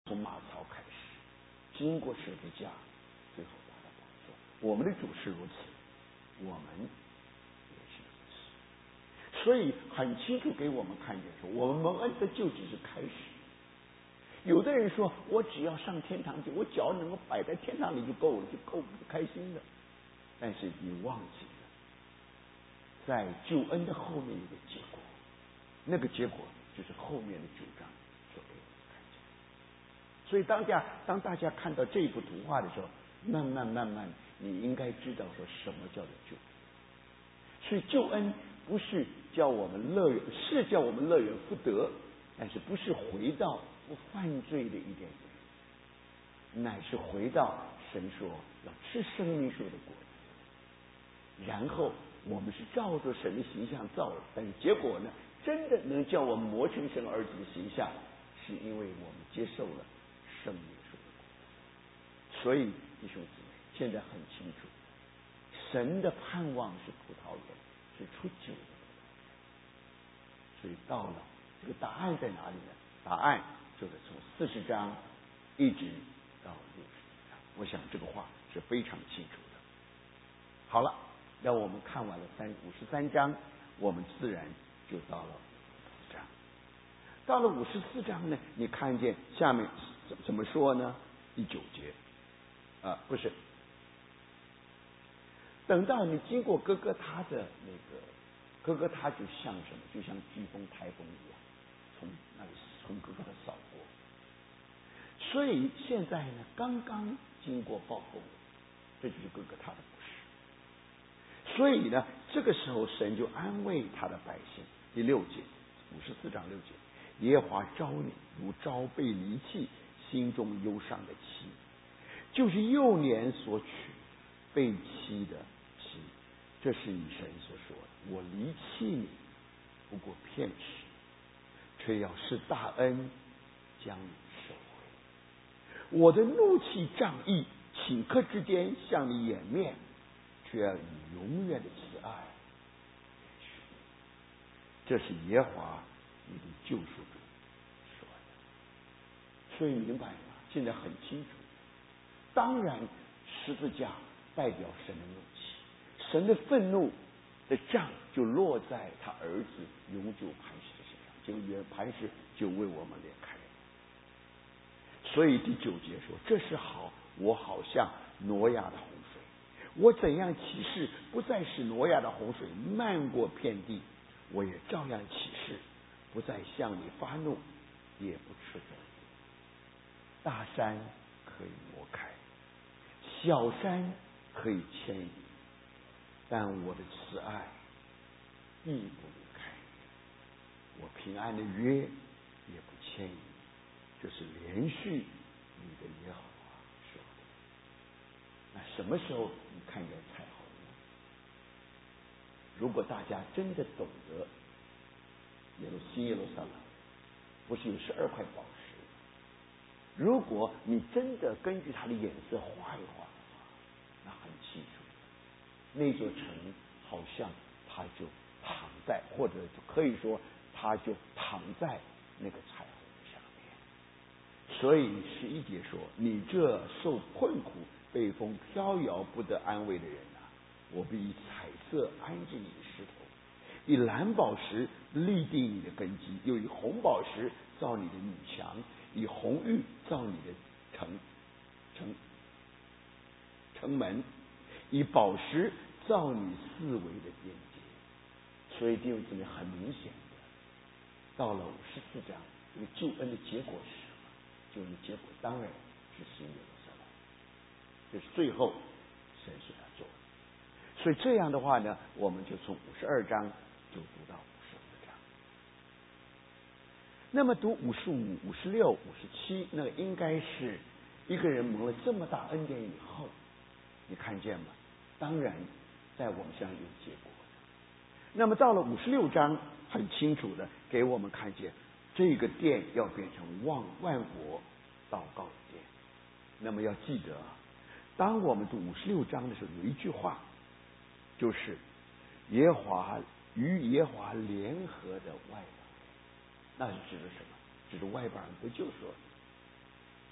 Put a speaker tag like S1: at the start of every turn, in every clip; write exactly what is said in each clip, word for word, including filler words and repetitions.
S1: 从马槽开始，经过十字架，最后达到宝座。我们的主是如此，我们也是如此。所以很清楚给我们看见说，我们蒙恩的救只是开始。有的人说，我只要上天堂去，我脚能够摆在天堂里就够了，就够不开心的。但是你忘记了，在救恩的后面有个结果，那个结果就是后面的九章所给我们看见。所以当家当大家看到这一幅图画的时候，慢慢慢慢，你应该知道说什么叫做救恩。所以救恩不是叫我们乐园，是叫我们乐园福德，但是不是回到不犯罪的一点点，乃是回到神说要吃生命树的果子。然后我们是照着神的形象造的，但是结果呢，真的能叫我们磨成神儿子的形象，是因为我们接受了生命树的果子。所以弟兄姊妹，现在很清楚，神的盼望是葡萄园，是出酒的。所以到了这个答案在哪里呢？答案就是从四十章一直到六十章。我想这个话是非常清楚的。好了，让我们看完了三五十三章，我们自然就到了五十四章。到了五十四章呢，你看见下面怎么说呢？第九节啊，不是。等到你经过哥哥他的那个，哥哥他就像什么？就像飓风、台风一样，从那里从哥哥他扫过。所以现在呢，刚刚经过暴风，这就是哥哥他的故事。所以呢，这个时候神就安慰他的百姓。第六节，五十四章六节，耶和华招你如招被离弃、心中忧伤的妻，就是幼年所娶被妻的妻。这是以神所说的，我离弃你不过片时，却要施大恩将你收回。我的怒气仗义，顷刻之间向你掩面，却要以永远的慈爱。这是耶和华你的救赎主说的。所以明白吗？现在很清楚。当然十字架代表神的怒气，神的愤怒的杖就落在他儿子永久磐石的身上，这个原磐石就为我们裂开。所以第九节说，这是好，我好像挪亚的洪水，我怎样起誓不再使挪亚的洪水漫过遍地，我也照样起誓不再向你发怒，也不斥责你。大山可以挪开，小山可以迁移，但我的慈爱必不离开你，我平安的约也不迁移。这是连续你的耶和华说的。那什么时候你看见彩虹呢？如果大家真的懂得耶路新耶路撒冷不是有十二块宝石，如果你真的根据它的颜色画一画的话，那很清楚，那座城好像它就躺在，或者可以说它就躺在那个彩虹上面。所以十一节说，你这受困苦被风飘摇不得安慰的人啊，我必以彩色安置你的石头，以蓝宝石立定你的根基，又以红宝石造你的女墙，以红玉造你的城城城门，以宝石造你四围的边界。所以弟兄姊妹，很明显的，到了五十四章，这个救恩的结果是什么？救恩的结果当然是新耶路撒冷，这是最后神所要做的。所以这样的话呢，我们就从五十二章就读到五十四章。那么读五十五、五十六、五十七，那应该是一个人蒙了这么大恩典以后，你看见吗？当然在我们身上有结果的。那么到了五十六章，很清楚的给我们看见这个殿要变成万万国祷告的殿。那么要记得，当我们读五十六章的时候，有一句话，就是耶和华与耶和华联合的外邦人，那是指的什么？指的外邦人不就说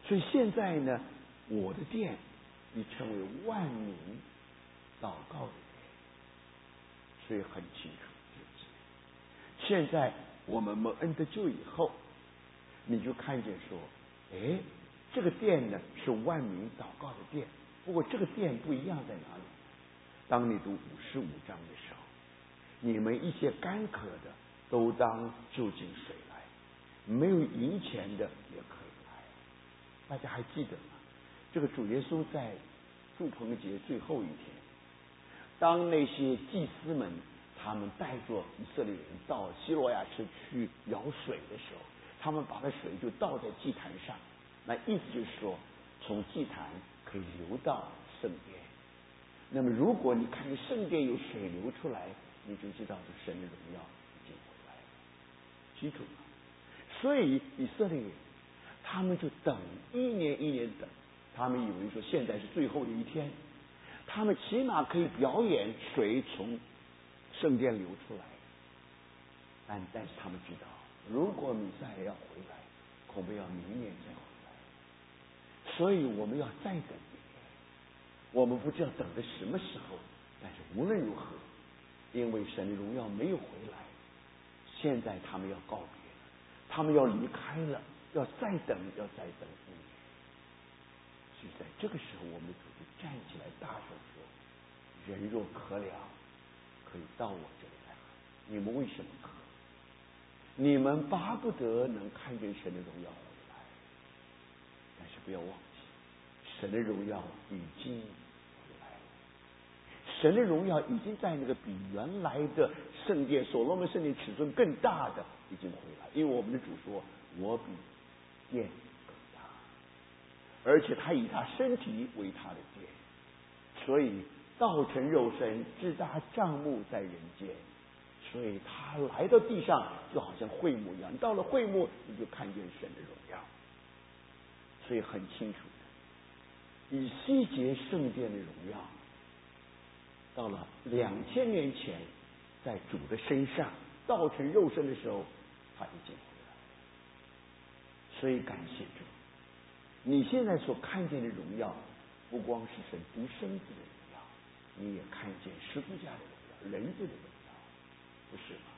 S1: 所以现在呢，我的殿已成为万民祷告的殿，所以很清楚。现在我们蒙恩得救以后，你就看见说，哎，这个殿呢是万民祷告的殿。不过这个殿不一样在哪里？当你读五十五章的时候，你们一些干渴的都当就近水来，没有银钱的也可以来。大家还记得吗？这个主耶稣在住棚节最后一天，当那些祭司们他们带着以色列人到希罗亚池去舀水的时候，他们把那水就倒在祭坛上，那意思就是说，从祭坛可以流到圣殿。那么如果你看见圣殿有水流出来，你就知道是神的荣耀已经回来了，记住吗？所以以色列人他们就等一年一年等，他们以为说现在是最后的一天，他们起码可以表演水从圣殿流出来，但但是他们知道，如果弥赛亚要回来，恐怕要明年再回来，所以我们要再等一年。我们不知道等的什么时候，但是无论如何，因为神的荣耀没有回来，现在他们要告别，他们要离开了，要再等，要再等一年。所以在这个时候，我们的主就站起来大声说：“人若渴了，可以到我这里来喝。你们为什么渴？你们巴不得能看见神的荣耀回来，但是不要忘记，神的荣耀已经回来了。神的荣耀已经在那个比原来的圣殿所罗门圣殿尺寸更大的已经回来，因为我们的主说：我比殿更大，而且他以他身体为他的殿，所以道成肉身，支搭帐幕在人间。所以他来到地上就好像会幕一样，到了会幕你就看见神的荣耀。所以很清楚的，以西结圣殿的荣耀到了两千年前在主的身上道成肉身的时候，他已经回来了。所以感谢主，你现在所看见的荣耀不光是神独生子的荣耀，你也看见十字架的荣耀，人子的荣耀，不是吗？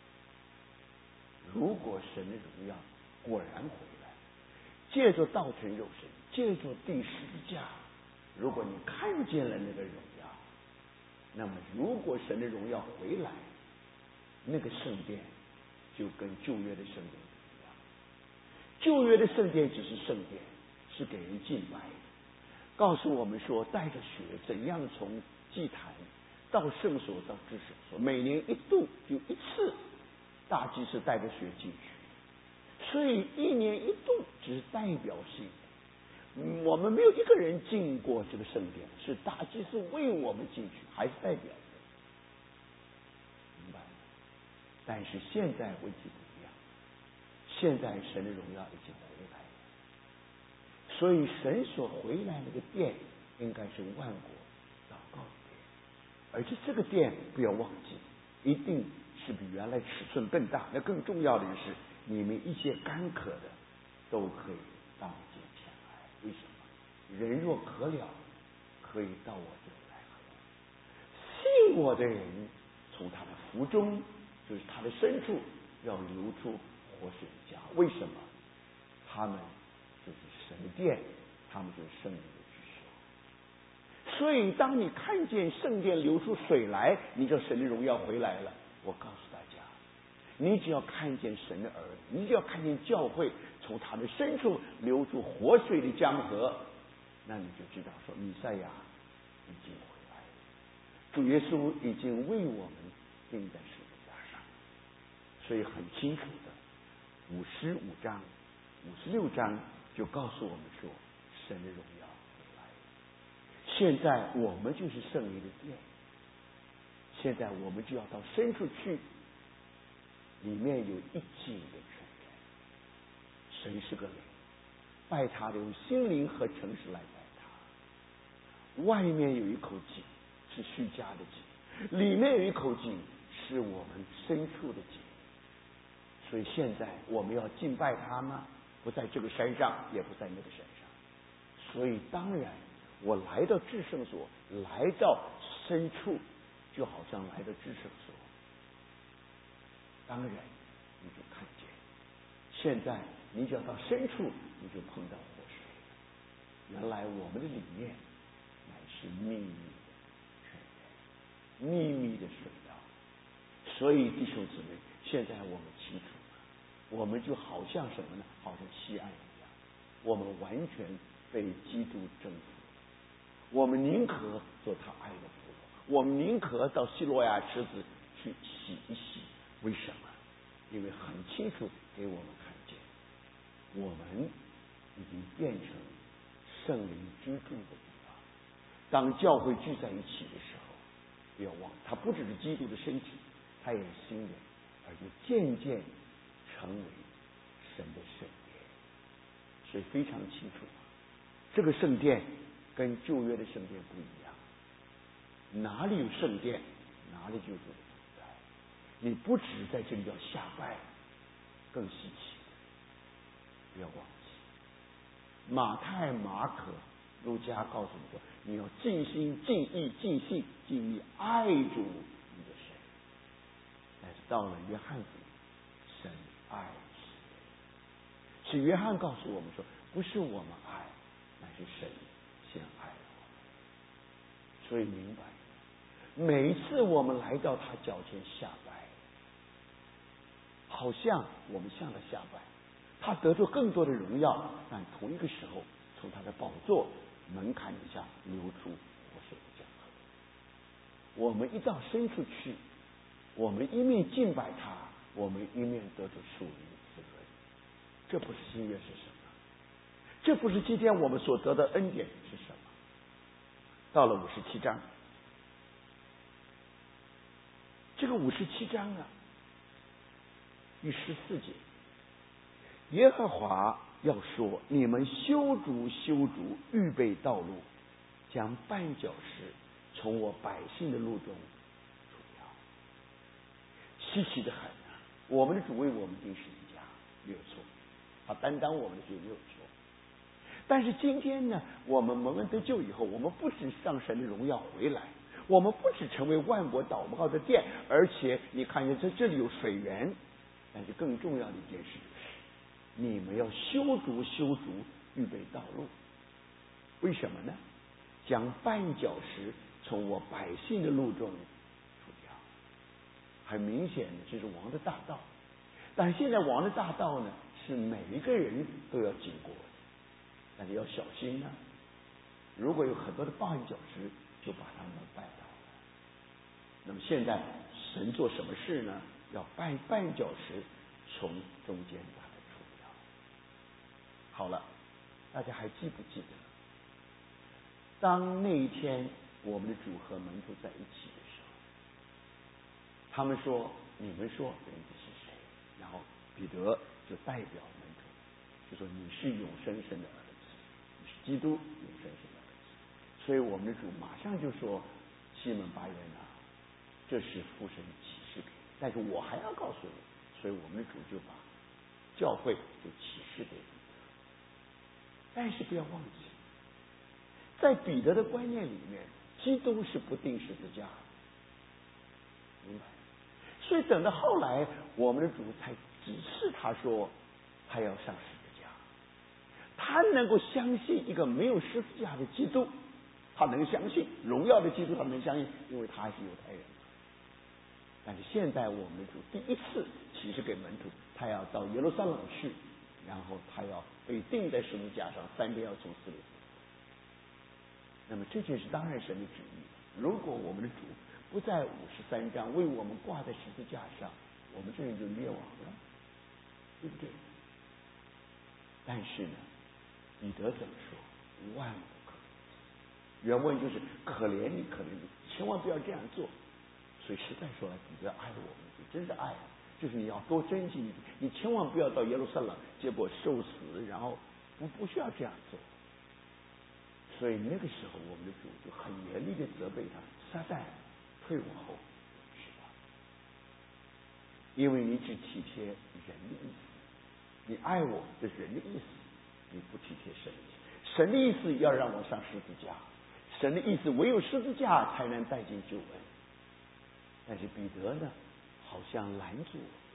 S1: 如果神的荣耀果然回来，借着道成肉身，借着钉十字架，如果你看见了那个荣耀，那么如果神的荣耀回来，那个圣殿就跟旧约的圣殿不一样。旧约的圣殿只是圣殿，是给人敬拜的，告诉我们说带着血怎样从祭坛到圣所到至圣所，每年一度有一次大祭司带着血进去，所以一年一度只是代表性的。我们没有一个人进过这个圣殿，是大祭司为我们进去，还是代表的，明白吗？但是现在问题不一样，现在神的荣耀已经回来了，所以神所回来那个殿应该是万国祷告的殿，而且这个殿不要忘记，一定是比原来尺寸更大。那更重要的是，你们一些干渴的都可以到这前来。为什么？人若渴了，可以到我这里来喝。信我的人，从他的腹中，就是他的深处，要流出活水的江。为什么？他们就是神的殿，他们就是圣灵的居所。所以当你看见圣殿流出水来，你就神的荣耀回来了。我告诉大家，你只要看见神的儿女，你只要看见教会从他的深处流出活水的江河，那你就知道说弥赛亚已经回来了，主耶稣已经为我们钉在十字架上。所以很清楚的，五十五章五十六章就告诉我们说，神的荣耀回来了。现在我们就是圣灵的殿，现在我们就要到深处去，里面有一井的泉源。神是个灵，拜他的用心灵和诚实来拜他。外面有一口井是虚假的井，里面有一口井是我们深处的井。所以现在我们要敬拜他吗？不在这个山上，也不在那个山上， 所以当然我来到至圣所，来到深处，就好像来到至圣所，当然你就看见。现在你只要到深处，你就碰到活水。原来我们的里面乃是秘密的秘密的水道。所以弟兄姊妹，现在我们清楚了，我们就好像什么呢？好像西安一样，我们完全被基督征服。我们宁可做他爱的俘虏，我们宁可到西罗亚池子去洗一洗。为什么？因为很清楚给我们看见，我们已经变成圣灵居住的地方。当教会聚在一起的时候，不要忘了，它不只是基督的身体，它也是心灵，而且渐渐成为神的圣殿。所以非常清楚，这个圣殿跟旧约的圣殿不一样，哪里有圣殿，哪里就有主在。你不只在这里要下拜，更稀奇，不要忘记。马太、马可、路加告诉你说，你要尽心、尽意、尽性、尽力爱主你的神。但是到了约翰福音，神爱世人，是约翰告诉我们说，不是我们爱，乃是神先爱了我们。所以明白，每一次我们来到他脚前下拜，好像我们向他下拜，他得到更多的荣耀，但同一个时候，从他的宝座门槛以下流出活水的江河。我们一到深处去，我们一面敬拜他，我们一面得着属灵的滋润。这不是新约是什么？这不是今天我们所得的恩典是什么？到了五十七章，这个五十七章啊，第十四节，耶和华要说：你们修筑修筑，预备道路，将绊脚石从我百姓的路中除掉。稀奇的很啊！我们的主为我们定十字架没有错，他担当我们的罪没有错。但是今天呢，我们蒙恩得救以后，我们不只上神的荣耀回来，我们不只成为万国祷告的殿，而且你看见在这里有水源。但是更重要的一件事就是，你们要修筑修筑，预备道路。为什么呢？将绊脚石从我百姓的路中除掉。很明显，这是王的大道。但现在王的大道呢，是每一个人都要经过的，但是要小心啊！如果有很多的绊脚石，就把他们绊倒了。那么现在神做什么事呢？要绊绊脚石从中间把它除掉。好了，大家还记不记得，当那一天我们的主和门徒在一起的时候，他们说：“你们说人子是谁？”然后彼得就代表门徒，就说：“你是永生神的儿子，你是基督永生神的儿子。”所以我们的主马上就说：“西门巴约拿，这是父神启示给你，但是我还要告诉你。”所以我们的主就把教会就启示给彼得。但是不要忘记，在彼得的观念里面，基督是不定十字架的，明白？所以等到后来，我们的主才指示他说，他要上十字架。他能够相信一个没有十字架的基督，他能相信荣耀的基督，他能相信，因为他还是犹太人。但是现在我们的主第一次启示给门徒，他要到耶路撒冷去，然后他要被钉在十字架上，三天要从死里复活。那么这就是当然神的旨意。如果我们的主不在五十三章为我们挂在十字架上，我们这人就灭亡了，对不对？但是呢，彼得怎么说？万不可。原文就是可怜你，可怜你，千万不要这样做。所以实在说来，彼得爱我们，真是爱，就是你要多珍惜你，你千万不要到耶路撒冷，结果受死，然后不不需要这样做。所以那个时候，我们的主就很严厉的责备他：撒旦，退我后，是吧？因为你只体贴人的意思，你爱我这是人的意思， 你不体贴神的意思。神的意思要让我上十字架，神的意思唯有十字架才能带进救恩。但是彼得呢，好像拦住我。